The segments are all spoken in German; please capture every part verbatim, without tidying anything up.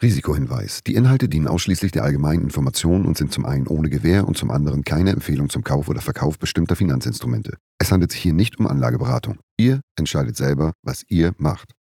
Risikohinweis. Die Inhalte dienen ausschließlich der allgemeinen Information und sind zum einen ohne Gewähr und zum anderen keine Empfehlung zum Kauf oder Verkauf bestimmter Finanzinstrumente. Es handelt sich hier nicht um Anlageberatung. Ihr entscheidet selber, was ihr macht.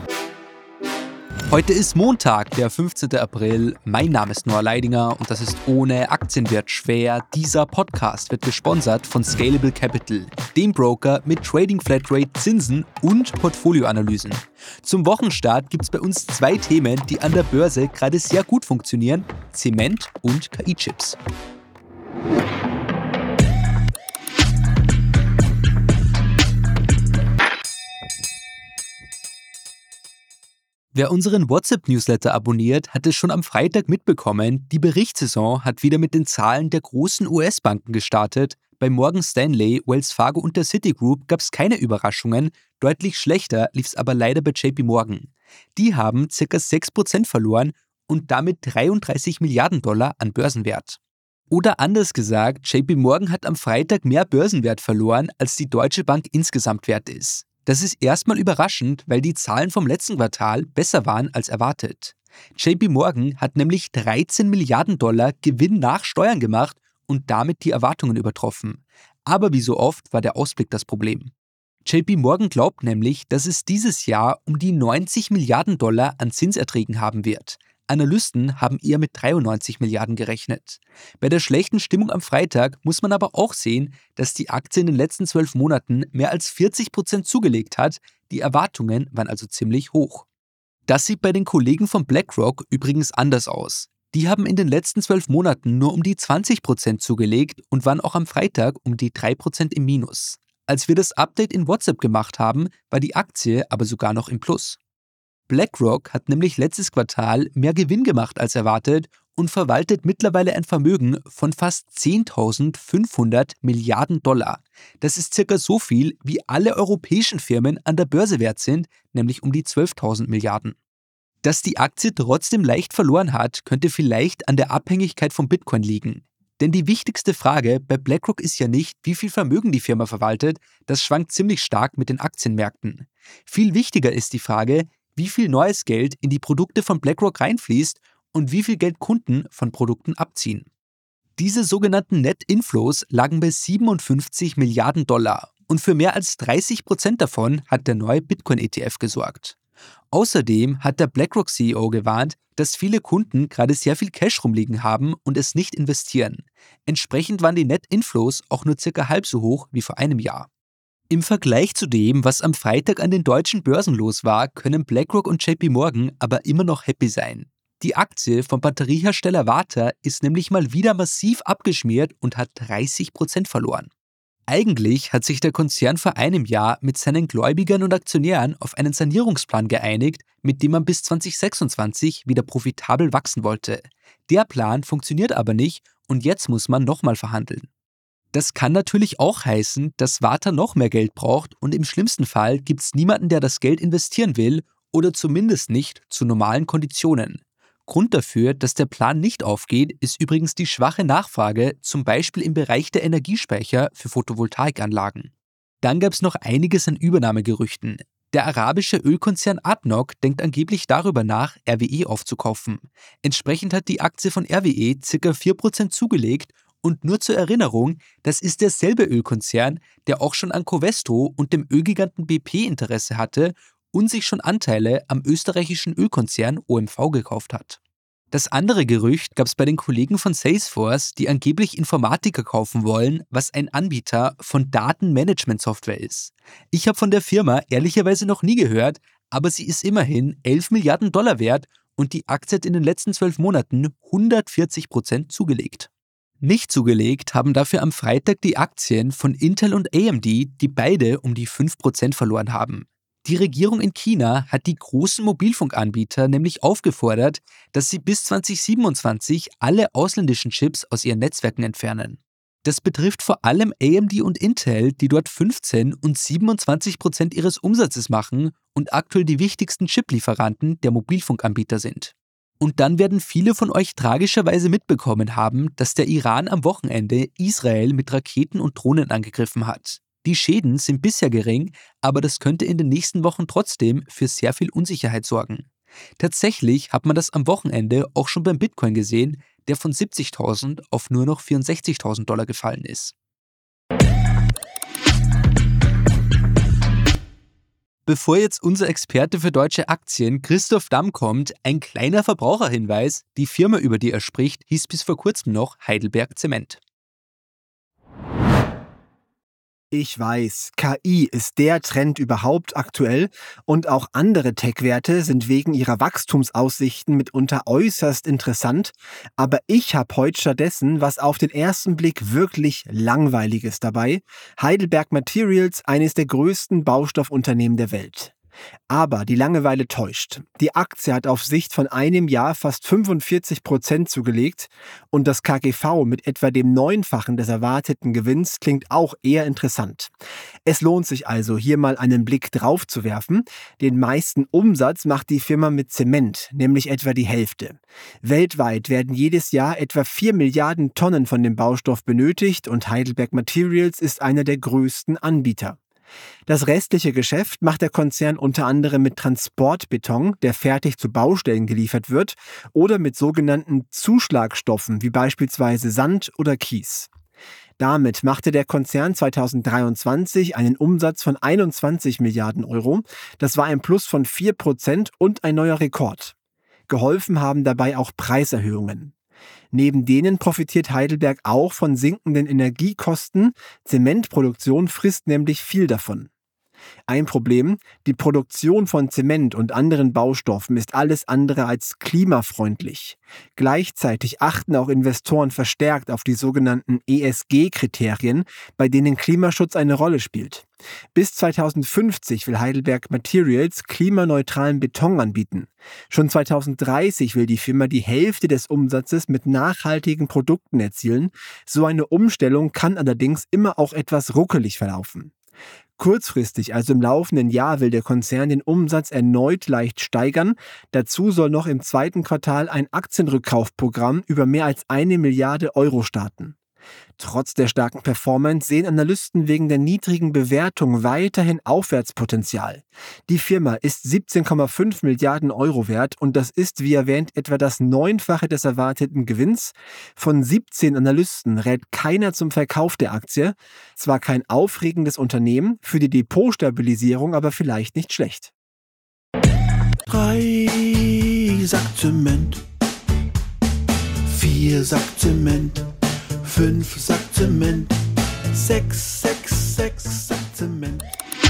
Heute ist Montag, der fünfzehnten April. Mein Name ist Noah Leidinger und das ist Ohne Aktien wird schwer. Dieser Podcast wird gesponsert von Scalable Capital, dem Broker mit Trading Flatrate, Zinsen und Portfolioanalysen. Zum Wochenstart gibt es bei uns zwei Themen, die an der Börse gerade sehr gut funktionieren: Zement und K I-Chips. Wer unseren WhatsApp-Newsletter abonniert, hat es schon am Freitag mitbekommen, die Berichtssaison hat wieder mit den Zahlen der großen U S-Banken gestartet. Bei Morgan Stanley, Wells Fargo und der Citigroup gab es keine Überraschungen, deutlich schlechter lief es aber leider bei J P Morgan. Die haben ca. sechs Prozent verloren und damit dreiunddreißig Milliarden Dollar an Börsenwert. Oder anders gesagt, J P Morgan hat am Freitag mehr Börsenwert verloren, als die Deutsche Bank insgesamt wert ist. Das ist erstmal überraschend, weil die Zahlen vom letzten Quartal besser waren als erwartet. J P Morgan hat nämlich dreizehn Milliarden Dollar Gewinn nach Steuern gemacht und damit die Erwartungen übertroffen. Aber wie so oft war der Ausblick das Problem. J P Morgan glaubt nämlich, dass es dieses Jahr um die neunzig Milliarden Dollar an Zinserträgen haben wird. Analysten haben eher mit dreiundneunzig Milliarden gerechnet. Bei der schlechten Stimmung am Freitag muss man aber auch sehen, dass die Aktie in den letzten zwölf Monaten mehr als vierzig Prozent zugelegt hat. Die Erwartungen waren also ziemlich hoch. Das sieht bei den Kollegen von BlackRock übrigens anders aus. Die haben in den letzten zwölf Monaten nur um die zwanzig Prozent zugelegt und waren auch am Freitag um die drei Prozent im Minus. Als wir das Update in WhatsApp gemacht haben, war die Aktie aber sogar noch im Plus. BlackRock hat nämlich letztes Quartal mehr Gewinn gemacht als erwartet und verwaltet mittlerweile ein Vermögen von fast zehntausendfünfhundert Milliarden Dollar. Das ist circa so viel, wie alle europäischen Firmen an der Börse wert sind, nämlich um die zwölftausend Milliarden. Dass die Aktie trotzdem leicht verloren hat, könnte vielleicht an der Abhängigkeit vom Bitcoin liegen. Denn die wichtigste Frage bei BlackRock ist ja nicht, wie viel Vermögen die Firma verwaltet, das schwankt ziemlich stark mit den Aktienmärkten. Viel wichtiger ist die Frage, wie viel neues Geld in die Produkte von BlackRock reinfließt und wie viel Geld Kunden von Produkten abziehen. Diese sogenannten Net Inflows lagen bei siebenundfünfzig Milliarden Dollar und für mehr als dreißig Prozent davon hat der neue Bitcoin-E T F gesorgt. Außerdem hat der BlackRock-C E O gewarnt, dass viele Kunden gerade sehr viel Cash rumliegen haben und es nicht investieren. Entsprechend waren die Net Inflows auch nur circa halb so hoch wie vor einem Jahr. Im Vergleich zu dem, was am Freitag an den deutschen Börsen los war, können BlackRock und J P Morgan aber immer noch happy sein. Die Aktie vom Batteriehersteller Varta ist nämlich mal wieder massiv abgeschmiert und hat dreißig Prozent verloren. Eigentlich hat sich der Konzern vor einem Jahr mit seinen Gläubigern und Aktionären auf einen Sanierungsplan geeinigt, mit dem man bis zwanzig sechsundzwanzig wieder profitabel wachsen wollte. Der Plan funktioniert aber nicht und jetzt muss man nochmal verhandeln. Das kann natürlich auch heißen, dass Varta noch mehr Geld braucht und im schlimmsten Fall gibt es niemanden, der das Geld investieren will oder zumindest nicht zu normalen Konditionen. Grund dafür, dass der Plan nicht aufgeht, ist übrigens die schwache Nachfrage, zum Beispiel im Bereich der Energiespeicher für Photovoltaikanlagen. Dann gab es noch einiges an Übernahmegerüchten. Der arabische Ölkonzern A D N O C denkt angeblich darüber nach, R W E aufzukaufen. Entsprechend hat die Aktie von R W E ca. vier Prozent zugelegt. Und nur zur Erinnerung, das ist derselbe Ölkonzern, der auch schon an Covestro und dem Ölgiganten B P Interesse hatte und sich schon Anteile am österreichischen Ölkonzern O M V gekauft hat. Das andere Gerücht gab es bei den Kollegen von Salesforce, die angeblich Informatiker kaufen wollen, was ein Anbieter von Datenmanagement-Software ist. Ich habe von der Firma ehrlicherweise noch nie gehört, aber sie ist immerhin elf Milliarden Dollar wert und die Aktie hat in den letzten zwölf Monaten hundertvierzig Prozent zugelegt. Nicht zugelegt haben dafür am Freitag die Aktien von Intel und A M D, die beide um die fünf Prozent verloren haben. Die Regierung in China hat die großen Mobilfunkanbieter nämlich aufgefordert, dass sie bis zwanzig siebenundzwanzig alle ausländischen Chips aus ihren Netzwerken entfernen. Das betrifft vor allem A M D und Intel, die dort fünfzehn und siebenundzwanzig Prozent ihres Umsatzes machen und aktuell die wichtigsten Chiplieferanten der Mobilfunkanbieter sind. Und dann werden viele von euch tragischerweise mitbekommen haben, dass der Iran am Wochenende Israel mit Raketen und Drohnen angegriffen hat. Die Schäden sind bisher gering, aber das könnte in den nächsten Wochen trotzdem für sehr viel Unsicherheit sorgen. Tatsächlich hat man das am Wochenende auch schon beim Bitcoin gesehen, der von siebzigtausend auf nur noch vierundsechzigtausend Dollar gefallen ist. Bevor jetzt unser Experte für deutsche Aktien Christoph Damm kommt, ein kleiner Verbraucherhinweis. Die Firma, über die er spricht, hieß bis vor kurzem noch Heidelberg Zement. Ich weiß, K I ist der Trend überhaupt aktuell und auch andere Tech-Werte sind wegen ihrer Wachstumsaussichten mitunter äußerst interessant, aber ich habe heute stattdessen was auf den ersten Blick wirklich Langweiliges dabei: Heidelberg Materials, eines der größten Baustoffunternehmen der Welt. Aber die Langeweile täuscht. Die Aktie hat auf Sicht von einem Jahr fast fünfundvierzig Prozent zugelegt und das K G V mit etwa dem Neunfachen des erwarteten Gewinns klingt auch eher interessant. Es lohnt sich also, hier mal einen Blick drauf zu werfen. Den meisten Umsatz macht die Firma mit Zement, nämlich etwa die Hälfte. Weltweit werden jedes Jahr etwa vier Milliarden Tonnen von dem Baustoff benötigt und Heidelberg Materials ist einer der größten Anbieter. Das restliche Geschäft macht der Konzern unter anderem mit Transportbeton, der fertig zu Baustellen geliefert wird, oder mit sogenannten Zuschlagstoffen wie beispielsweise Sand oder Kies. Damit machte der Konzern zweitausenddreiundzwanzig einen Umsatz von einundzwanzig Milliarden Euro. Das war ein Plus von vier Prozent und ein neuer Rekord. Geholfen haben dabei auch Preiserhöhungen. Neben denen profitiert Heidelberg auch von sinkenden Energiekosten. Zementproduktion frisst nämlich viel davon. Ein Problem: Die Produktion von Zement und anderen Baustoffen ist alles andere als klimafreundlich. Gleichzeitig achten auch Investoren verstärkt auf die sogenannten E S G-Kriterien, bei denen Klimaschutz eine Rolle spielt. Bis zweitausendfünfzig will Heidelberg Materials klimaneutralen Beton anbieten. Schon zweitausenddreißig will die Firma die Hälfte des Umsatzes mit nachhaltigen Produkten erzielen. So eine Umstellung kann allerdings immer auch etwas ruckelig verlaufen. Kurzfristig, also im laufenden Jahr, will der Konzern den Umsatz erneut leicht steigern. Dazu soll noch im zweiten Quartal ein Aktienrückkaufprogramm über mehr als eine Milliarde Euro starten. Trotz der starken Performance sehen Analysten wegen der niedrigen Bewertung weiterhin Aufwärtspotenzial. Die Firma ist siebzehn Komma fünf Milliarden Euro wert und das ist, wie erwähnt, etwa das Neunfache des erwarteten Gewinns. Von siebzehn Analysten rät keiner zum Verkauf der Aktie. Zwar kein aufregendes Unternehmen, für die Depotstabilisierung aber vielleicht nicht schlecht. Drei Sack Zement, vier Sack Zement, fünf Sack Zement, sechs, sechs, sechs Sack Zement.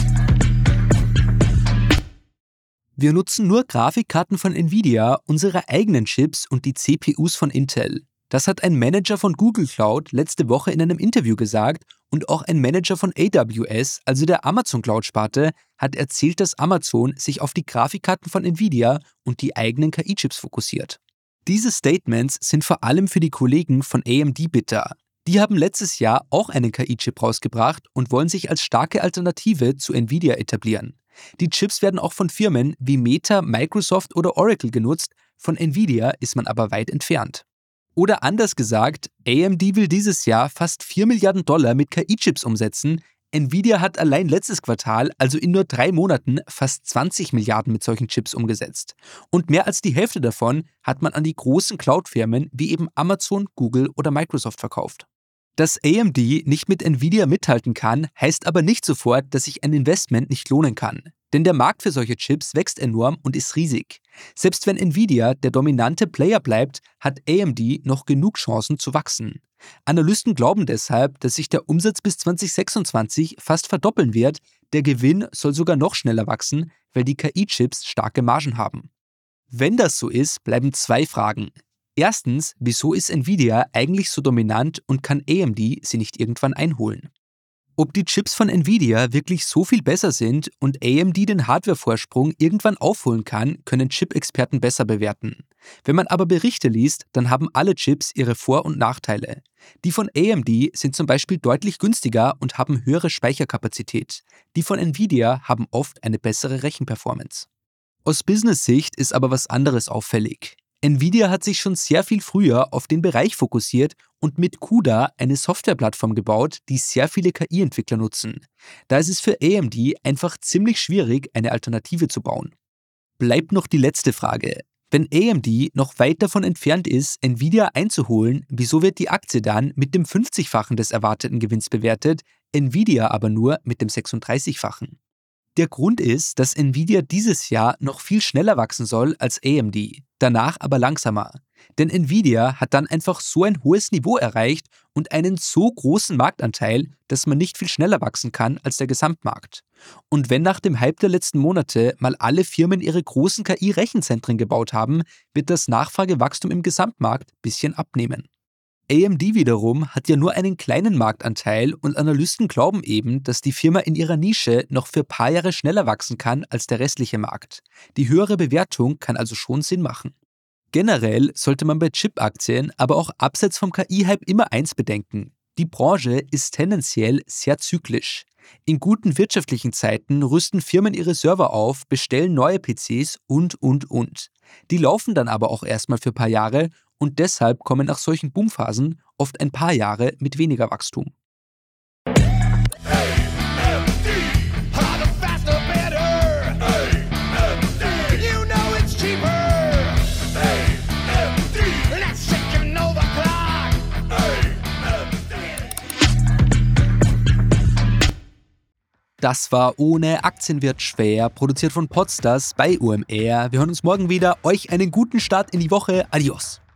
Wir nutzen nur Grafikkarten von Nvidia, unsere eigenen Chips und die C P Us von Intel. Das hat ein Manager von Google Cloud letzte Woche in einem Interview gesagt und auch ein Manager von A W S, also der Amazon Cloud-Sparte, hat erzählt, dass Amazon sich auf die Grafikkarten von Nvidia und die eigenen K I-Chips fokussiert. Diese Statements sind vor allem für die Kollegen von A M D bitter. Die haben letztes Jahr auch einen K I-Chip rausgebracht und wollen sich als starke Alternative zu Nvidia etablieren. Die Chips werden auch von Firmen wie Meta, Microsoft oder Oracle genutzt, von Nvidia ist man aber weit entfernt. Oder anders gesagt, A M D will dieses Jahr fast vier Milliarden Dollar mit K I-Chips umsetzen. Nvidia hat allein letztes Quartal, also in nur drei Monaten, fast zwanzig Milliarden mit solchen Chips umgesetzt. Und mehr als die Hälfte davon hat man an die großen Cloud-Firmen wie eben Amazon, Google oder Microsoft verkauft. Dass A M D nicht mit Nvidia mithalten kann, heißt aber nicht sofort, dass sich ein Investment nicht lohnen kann. Denn der Markt für solche Chips wächst enorm und ist riesig. Selbst wenn Nvidia der dominante Player bleibt, hat A M D noch genug Chancen zu wachsen. Analysten glauben deshalb, dass sich der Umsatz bis zwanzig sechsundzwanzig fast verdoppeln wird. Der Gewinn soll sogar noch schneller wachsen, weil die K I-Chips starke Margen haben. Wenn das so ist, bleiben zwei Fragen. Erstens, wieso ist Nvidia eigentlich so dominant und kann A M D sie nicht irgendwann einholen? Ob die Chips von Nvidia wirklich so viel besser sind und A M D den Hardware-Vorsprung irgendwann aufholen kann, können Chip-Experten besser bewerten. Wenn man aber Berichte liest, dann haben alle Chips ihre Vor- und Nachteile. Die von A M D sind zum Beispiel deutlich günstiger und haben höhere Speicherkapazität. Die von Nvidia haben oft eine bessere Rechenperformance. Aus Business-Sicht ist aber was anderes auffällig. Nvidia hat sich schon sehr viel früher auf den Bereich fokussiert und mit CUDA eine Softwareplattform gebaut, die sehr viele K I-Entwickler nutzen. Da ist es für A M D einfach ziemlich schwierig, eine Alternative zu bauen. Bleibt noch die letzte Frage. Wenn A M D noch weit davon entfernt ist, Nvidia einzuholen, wieso wird die Aktie dann mit dem fünfzigfachen des erwarteten Gewinns bewertet, Nvidia aber nur mit dem sechsunddreißigfachen? Der Grund ist, dass Nvidia dieses Jahr noch viel schneller wachsen soll als A M D, danach aber langsamer. Denn Nvidia hat dann einfach so ein hohes Niveau erreicht und einen so großen Marktanteil, dass man nicht viel schneller wachsen kann als der Gesamtmarkt. Und wenn nach dem Hype der letzten Monate mal alle Firmen ihre großen K I-Rechenzentren gebaut haben, wird das Nachfragewachstum im Gesamtmarkt ein bisschen abnehmen. A M D wiederum hat ja nur einen kleinen Marktanteil und Analysten glauben eben, dass die Firma in ihrer Nische noch für ein paar Jahre schneller wachsen kann als der restliche Markt. Die höhere Bewertung kann also schon Sinn machen. Generell sollte man bei Chip-Aktien aber auch abseits vom K I-Hype immer eins bedenken. Die Branche ist tendenziell sehr zyklisch. In guten wirtschaftlichen Zeiten rüsten Firmen ihre Server auf, bestellen neue P Cs und, und, und. Die laufen dann aber auch erstmal für ein paar Jahre und deshalb kommen nach solchen Boomphasen oft ein paar Jahre mit weniger Wachstum. Das war Ohne Aktien wird schwer, produziert von Podstars bei O M R. Wir hören uns morgen wieder. Euch einen guten Start in die Woche. Adios.